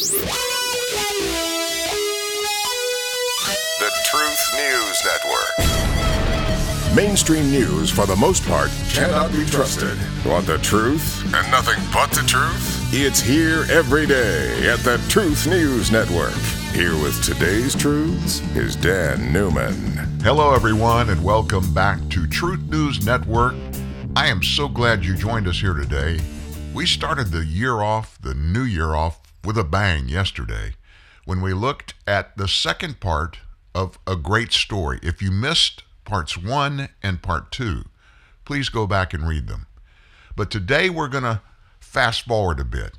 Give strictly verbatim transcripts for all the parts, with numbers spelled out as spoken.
The Truth News Network. Mainstream news, for the most part, cannot be trusted. Want the truth and nothing but the truth? It's here every day at the Truth News Network. Here with today's truths is Dan Newman. Hello, everyone, and welcome back to Truth News Network. I am so glad you joined us here today. We started the year off, the new year off, with a bang yesterday when we looked at the second part of a great story. If you missed parts one and part two, please go back and read them. But today we're going to fast forward a bit.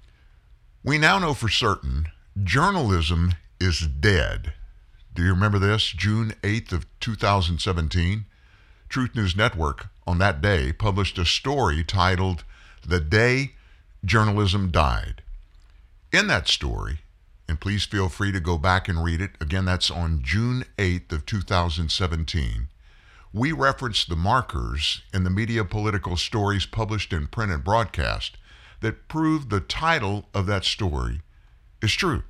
We now know for certain journalism is dead. Do you remember this? June eighth of two thousand seventeen, Truth News Network on that day published a story titled "The Day Journalism Died." In that story, and please feel free to go back and read it, again, that's on June eighth of two thousand seventeen, we referenced the markers in the media political stories published in print and broadcast that prove the title of that story is true.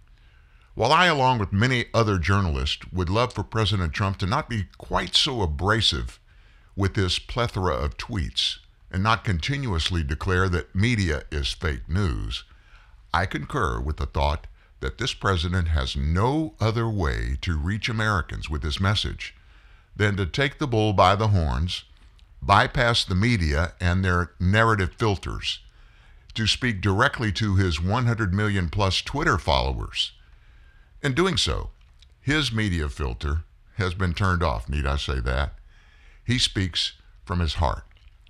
While I, along with many other journalists, would love for President Trump to not be quite so abrasive with this plethora of tweets and not continuously declare that media is fake news, I concur with the thought that this president has no other way to reach Americans with this message than to take the bull by the horns, bypass the media and their narrative filters, to speak directly to his one hundred million plus Twitter followers. In doing so, his media filter has been turned off, need I say that? He speaks from his heart.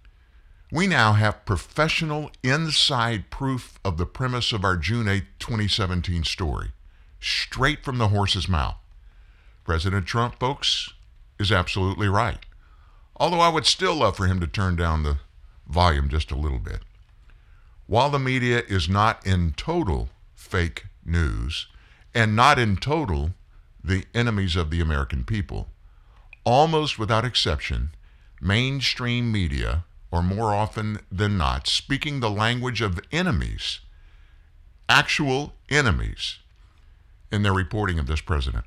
We now have professional inside proof of the premise of our June eighth, twenty seventeen story, straight from the horse's mouth. President Trump, folks, is absolutely right. Although I would still love for him to turn down the volume just a little bit. While the media is not in total fake news and not in total the enemies of the American people, almost without exception, mainstream media, or more often than not, speaking the language of enemies, actual enemies, in their reporting of this president.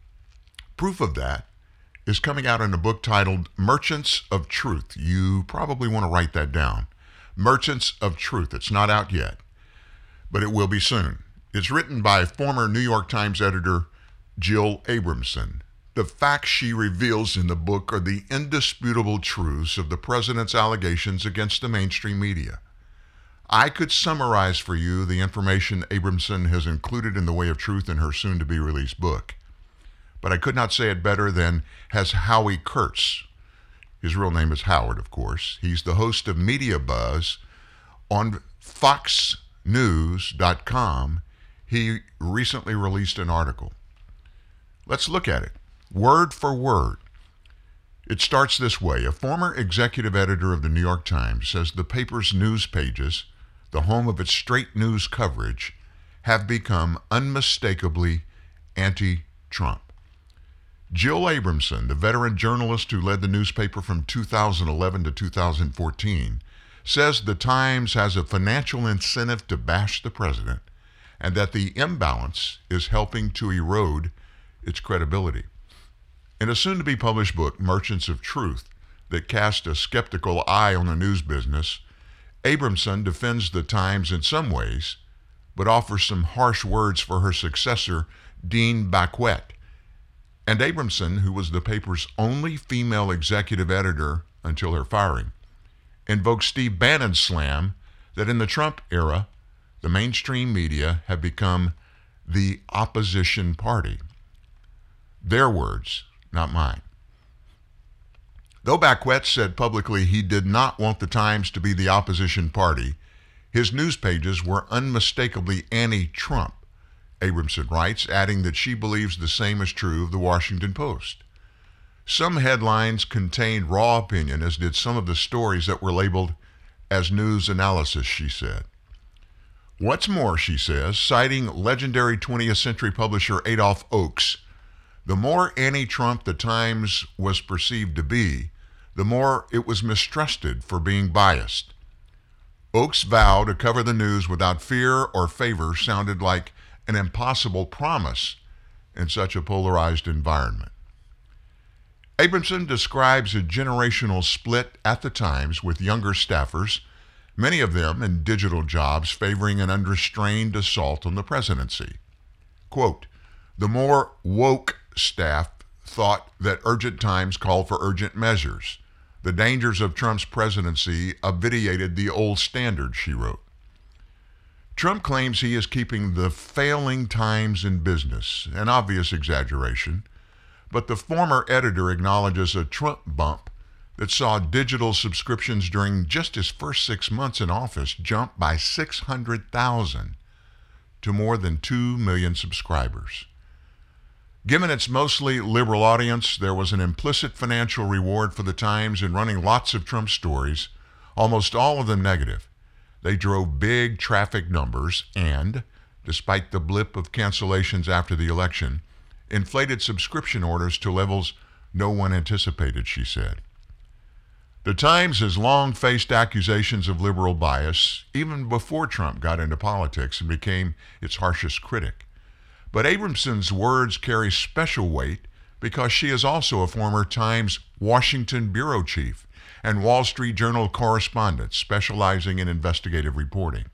Proof of that is coming out in a book titled Merchants of Truth. You probably want to write that down. Merchants of Truth. It's not out yet, but it will be soon. It's written by former New York Times editor Jill Abramson. The facts she reveals in the book are the indisputable truths of the president's allegations against the mainstream media. I could summarize for you the information Abramson has included in the way of truth in her soon-to-be-released book, but I could not say it better than has Howie Kurtz. His real name is Howard, of course. He's the host of Media Buzz on fox news dot com. He recently released an article. Let's look at it. Word for word. It starts this way. A former executive editor of the New York Times says the paper's news pages, the home of its straight news coverage, have become unmistakably anti-Trump. Jill Abramson, the veteran journalist who led the newspaper from two thousand eleven to two thousand fourteen, says the Times has a financial incentive to bash the president and that the imbalance is helping to erode its credibility. In a soon-to-be-published book, Merchants of Truth, that cast a skeptical eye on the news business, Abramson defends the Times in some ways, but offers some harsh words for her successor, Dean Backwet. And Abramson, who was the paper's only female executive editor until her firing, invokes Steve Bannon's slam that in the Trump era, the mainstream media have become the opposition party. Their words, not mine. Though Backwet said publicly he did not want the Times to be the opposition party, his news pages were unmistakably anti-Trump, Abramson writes, adding that she believes the same is true of the Washington Post. Some headlines contained raw opinion, as did some of the stories that were labeled as news analysis, she said. What's more, she says, citing legendary twentieth century publisher Adolph Oakes, the more anti-Trump the Times was perceived to be, the more it was mistrusted for being biased. Oak's vow to cover the news without fear or favor sounded like an impossible promise in such a polarized environment. Abramson describes a generational split at the Times with younger staffers, many of them in digital jobs, favoring an unrestrained assault on the presidency. Quote, the more woke staff thought that urgent times called for urgent measures. The dangers of Trump's presidency obviated the old standard, she wrote. Trump claims he is keeping the failing Times in business, an obvious exaggeration, but the former editor acknowledges a Trump bump that saw digital subscriptions during just his first six months in office jump by six hundred thousand to more than two million subscribers. Given its mostly liberal audience, there was an implicit financial reward for the Times in running lots of Trump stories, almost all of them negative. They drove big traffic numbers and, despite the blip of cancellations after the election, inflated subscription orders to levels no one anticipated, she said. The Times has long faced accusations of liberal bias, even before Trump got into politics and became its harshest critic. But Abramson's words carry special weight because she is also a former Times Washington bureau chief and Wall Street Journal correspondent specializing in investigative reporting.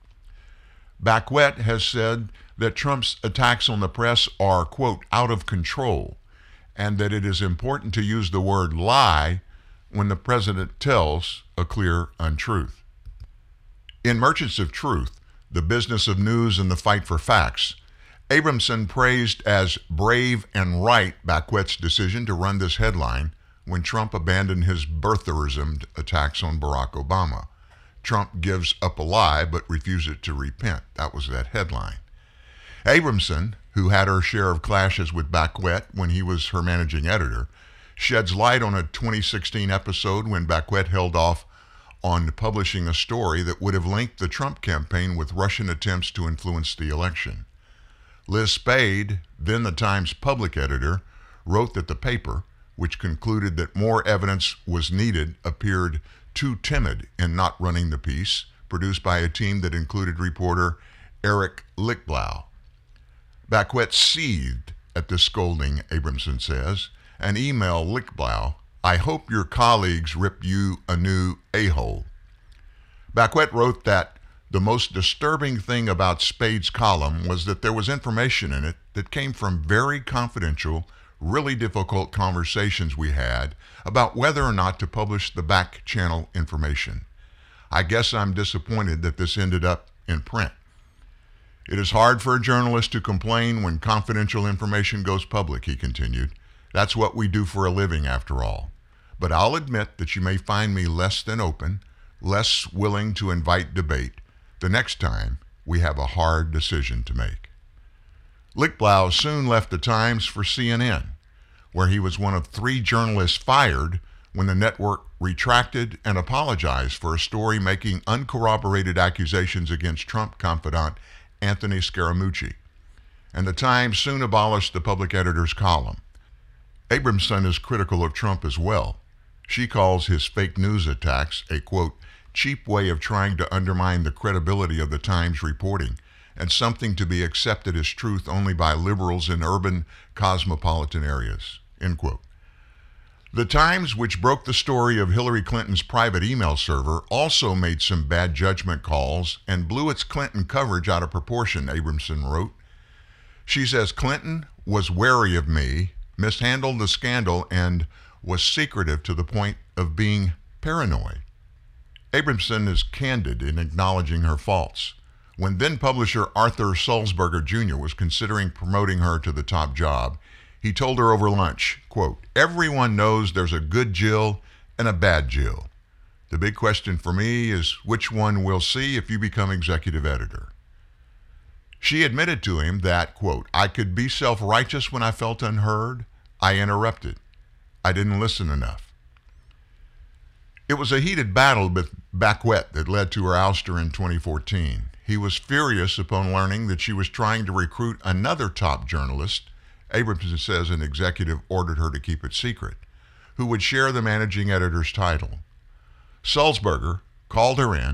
Backwet has said that Trump's attacks on the press are, quote, out of control, and that it is important to use the word lie when the president tells a clear untruth. In Merchants of Truth, the business of news and the fight for facts, Abramson praised as brave and right Backwet's decision to run this headline when Trump abandoned his birtherism attacks on Barack Obama. Trump gives up a lie but refuses to repent. That was that headline. Abramson, who had her share of clashes with Backwet when he was her managing editor, sheds light on a twenty sixteen episode when Backwet held off on publishing a story that would have linked the Trump campaign with Russian attempts to influence the election. Liz Spade, then the Times public editor, wrote that the paper, which concluded that more evidence was needed, appeared too timid in not running the piece, produced by a team that included reporter Eric Lichtblau. Backwet seethed at this scolding, Abramson says, and emailed Lichtblau, I hope your colleagues rip you a new a-hole. Backwet wrote that the most disturbing thing about Spade's column was that there was information in it that came from very confidential, really difficult conversations we had about whether or not to publish the back channel information. I guess I'm disappointed that this ended up in print. It is hard for a journalist to complain when confidential information goes public, he continued. That's what we do for a living, after all. But I'll admit that you may find me less than open, less willing to invite debate the next time we have a hard decision to make. Lichtblau soon left the Times for C N N, where he was one of three journalists fired when the network retracted and apologized for a story making uncorroborated accusations against Trump confidant Anthony Scaramucci. And the Times soon abolished the public editor's column. Abramson is critical of Trump as well. She calls his fake news attacks a, quote, cheap way of trying to undermine the credibility of the Times reporting and something to be accepted as truth only by liberals in urban cosmopolitan areas, end quote. The Times, which broke the story of Hillary Clinton's private email server, also made some bad judgment calls and blew its Clinton coverage out of proportion, Abramson wrote. She says Clinton was wary of me, mishandled the scandal, and was secretive to the point of being paranoid. Abramson is candid in acknowledging her faults. When then-publisher Arthur Sulzberger Junior was considering promoting her to the top job, he told her over lunch, quote, everyone knows there's a good Jill and a bad Jill. The big question for me is which one we'll see if you become executive editor. She admitted to him that, quote, I could be self-righteous when I felt unheard. I interrupted. I didn't listen enough. It was a heated battle with Backwet that led to her ouster in twenty fourteen. He was furious upon learning that she was trying to recruit another top journalist, Abramson says an executive ordered her to keep it secret, who would share the managing editor's title. Sulzberger called her in,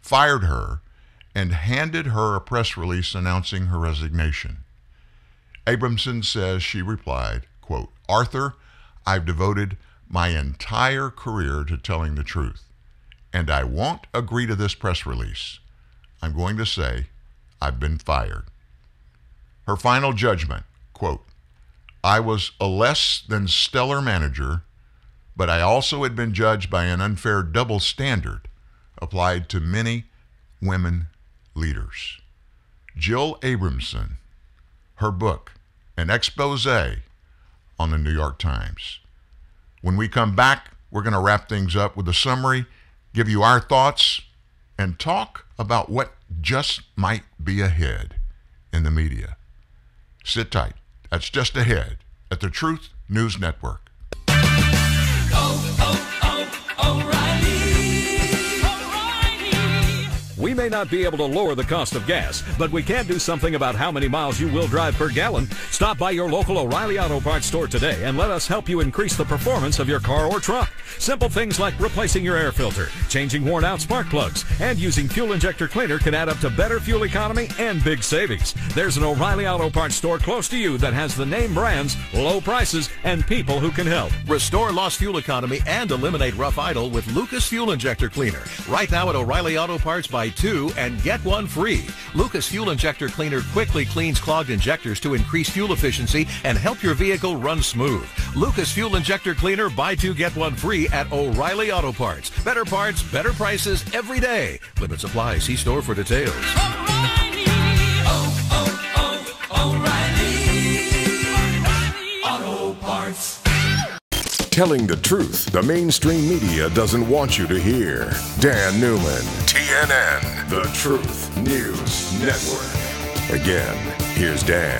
fired her, and handed her a press release announcing her resignation. Abramson says she replied, quote, "Arthur, I've devoted my entire career to telling the truth, and I won't agree to this press release. I'm going to say I've been fired." Her final judgment, quote, "I was a less than stellar manager, but I also had been judged by an unfair double standard applied to many women leaders." Jill Abramson, her book, An Expose on the New York Times. When we come back, we're going to wrap things up with a summary, give you our thoughts, and talk about what just might be ahead in the media. Sit tight. That's just ahead at the Truth News Network. Oh, oh, oh, O'Reilly. O'Reilly. We may not be able to lower the cost of gas, but we can do something about how many miles you will drive per gallon. Stop by your local O'Reilly Auto Parts store today and let us help you increase the performance of your car or truck. Simple things like replacing your air filter, changing worn-out spark plugs, and using fuel injector cleaner can add up to better fuel economy and big savings. There's an O'Reilly Auto Parts store close to you that has the name brands, low prices, and people who can help. Restore lost fuel economy and eliminate rough idle with Lucas Fuel Injector Cleaner. Right now at O'Reilly Auto Parts, buy two and get one free. Lucas Fuel Injector Cleaner quickly cleans clogged injectors to increase fuel efficiency and help your vehicle run smooth. Lucas Fuel Injector Cleaner, buy two, get one free at O'Reilly Auto Parts. Better parts, better prices every day. Limits apply. See store for details. O'Reilly. Oh, oh, oh, O'Reilly. Auto Parts. Telling the truth the mainstream media doesn't want you to hear. Dan Newman, T N N, the Truth News Network. Again, here's Dan.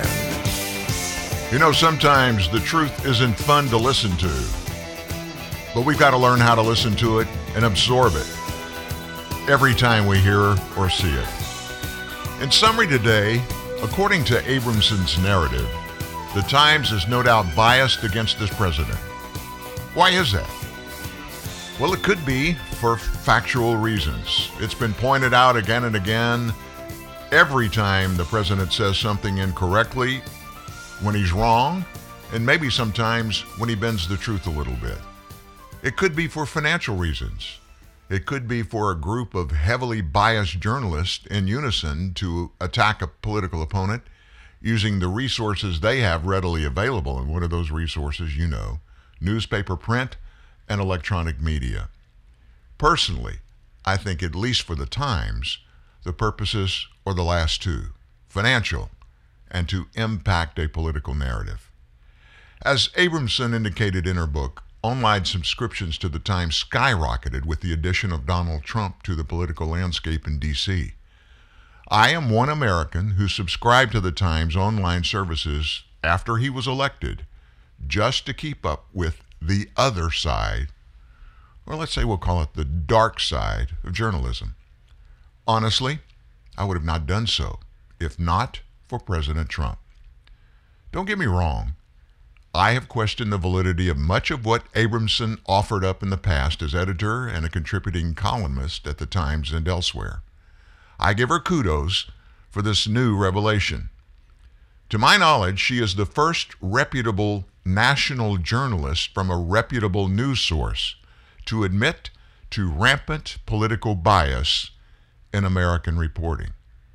You know, sometimes the truth isn't fun to listen to, but we've got to learn how to listen to it and absorb it every time we hear or see it. In summary today, according to Abramson's narrative, the Times is no doubt biased against this president. Why is that? Well, it could be for factual reasons. It's been pointed out again and again. Every time the president says something incorrectly, when he's wrong, and maybe sometimes when he bends the truth a little bit. It could be for financial reasons. It could be for a group of heavily biased journalists in unison to attack a political opponent using the resources they have readily available. And what are those resources? You know, newspaper, print, and electronic media. Personally, I think at least for the Times, the purposes are the last two, financial and to impact a political narrative. As Abramson indicated in her book, online subscriptions to the Times skyrocketed with the addition of Donald Trump to the political landscape in D C. I am one American who subscribed to the Times online services after he was elected just to keep up with the other side, or let's say we'll call it the dark side of journalism. Honestly, I would have not done so if not for President Trump. Don't get me wrong. I have questioned the validity of much of what Abramson offered up in the past as editor and a contributing columnist at the Times and elsewhere. I give her kudos for this new revelation. To my knowledge, she is the first reputable national journalist from a reputable news source to admit to rampant political bias in American reporting.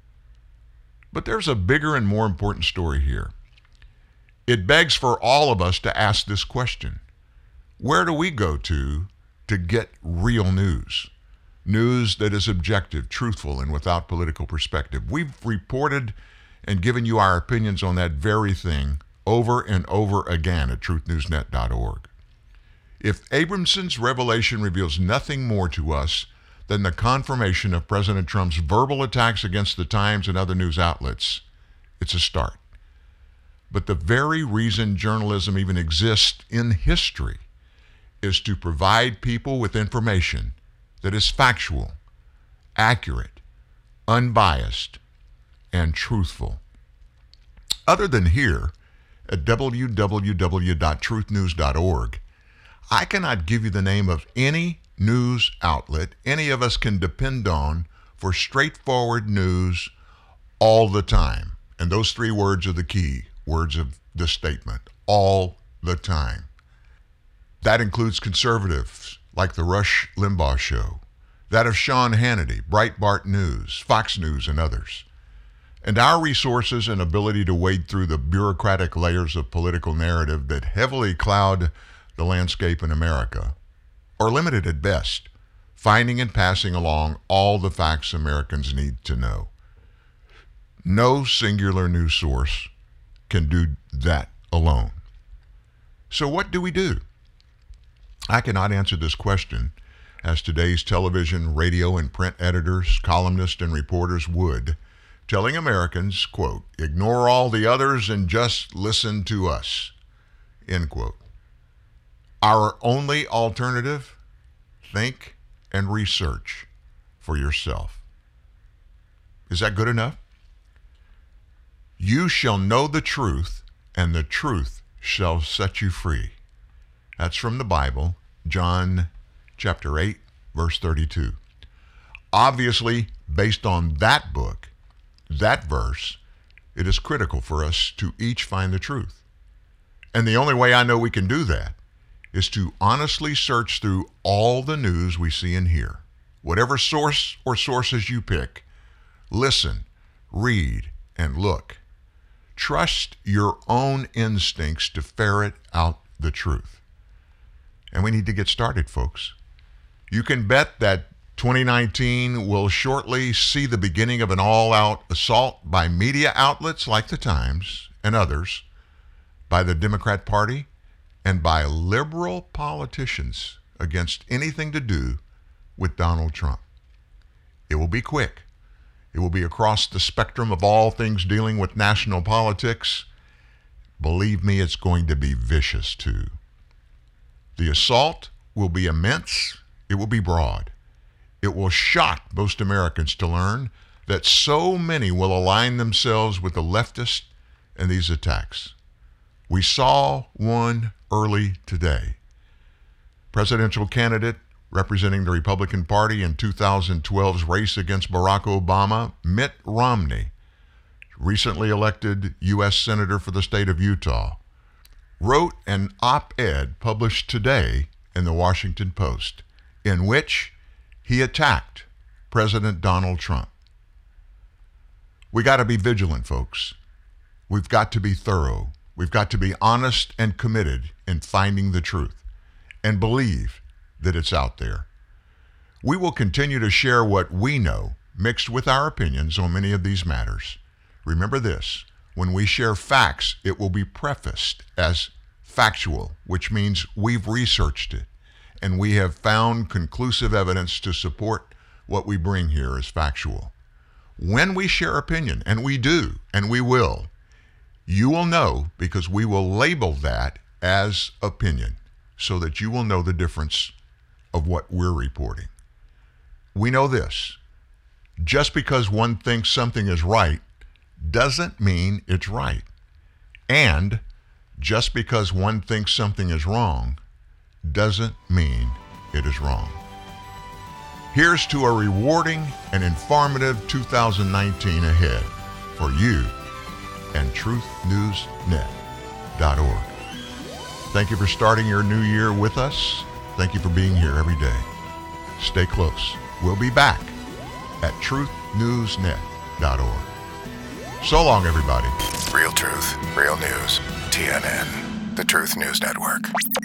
But there's a bigger and more important story here. It begs for all of us to ask this question. Where do we go to to get real news? News that is objective, truthful, and without political perspective. We've reported and given you our opinions on that very thing over and over again at truth news net dot org. If Abramson's revelation reveals nothing more to us than the confirmation of President Trump's verbal attacks against the Times and other news outlets, it's a start. But the very reason journalism even exists in history is to provide people with information that is factual, accurate, unbiased, and truthful. Other than here at w w w dot truth news dot org, I cannot give you the name of any news outlet any of us can depend on for straightforward news all the time. And those three words are the key words of the statement, all the time. That includes conservatives like the Rush Limbaugh Show, that of Sean Hannity, Breitbart News, Fox News, and others. And our resources and ability to wade through the bureaucratic layers of political narrative that heavily cloud the landscape in America are limited at best, finding and passing along all the facts Americans need to know. No singular news source can do that alone. So what do we do? I cannot answer this question as today's television, radio, and print editors, columnists, and reporters would, telling Americans, quote, ignore all the others and just listen to us, end quote. Our only alternative, think and research for yourself. Is that good enough? You shall know the truth, and the truth shall set you free. That's from the Bible, John chapter eight, verse thirty-two. Obviously, based on that book, that verse, it is critical for us to each find the truth. And the only way I know we can do that is to honestly search through all the news we see and hear. Whatever source or sources you pick, listen, read, and look. Trust your own instincts to ferret out the truth. And we need to get started, folks. You can bet that twenty nineteen will shortly see the beginning of an all-out assault by media outlets like the Times and others, by the Democrat Party, and by liberal politicians against anything to do with Donald Trump. It will be quick. It will be across the spectrum of all things dealing with national politics. Believe me, it's going to be vicious too. The assault will be immense. It will be broad. It will shock most Americans to learn that so many will align themselves with the leftists in these attacks. We saw one early today. Presidential candidate representing the Republican Party in two thousand twelve's race against Barack Obama, Mitt Romney, recently elected U S Senator for the state of Utah, wrote an op-ed published today in the Washington Post in which he attacked President Donald Trump. We got to be vigilant, folks. We've got to be thorough. We've got to be honest and committed in finding the truth and believe that it's out there. We will continue to share what we know mixed with our opinions on many of these matters. Remember this, when we share facts, it will be prefaced as factual, which means we've researched it and we have found conclusive evidence to support what we bring here as factual. When we share opinion, and we do, and we will, you will know because we will label that as opinion so that you will know the difference of what we're reporting. We know this. Just because one thinks something is right doesn't mean it's right. And just because one thinks something is wrong doesn't mean it is wrong. Here's to a rewarding and informative two thousand nineteen ahead for you and truth news net dot org. Thank you for starting your new year with us. Thank you for being here every day. Stay close. We'll be back at truth news net dot org. So long, everybody. Real truth, real news. T N N, the Truth News Network.